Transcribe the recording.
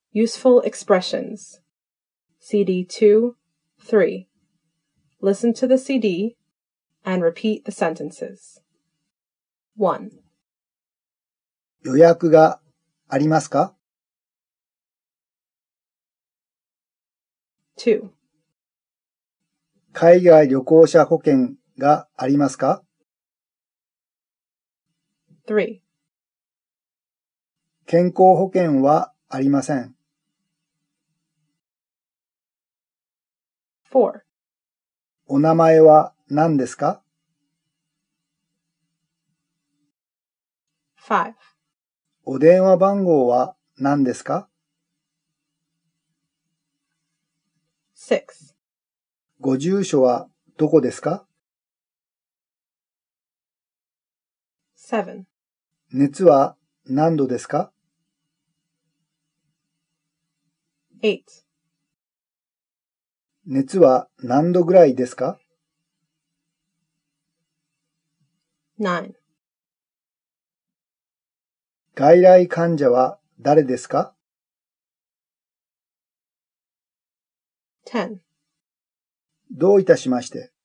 Useful expressions. CD 2, 3. Listen to the CD and repeat the sentences. 1. 予約がありますか？ 2. 海外旅行者保険がありますか？ 3. 健康保険はありません。 4. お名前は何ですか？ 5. お電話番号は何ですか？ 6. ご住所はどこですか？ 7. 熱は何度ですか？ 8. 熱は何度ぐらいですか？ 9. 外来患者は誰ですか？ 10. どういたしまして。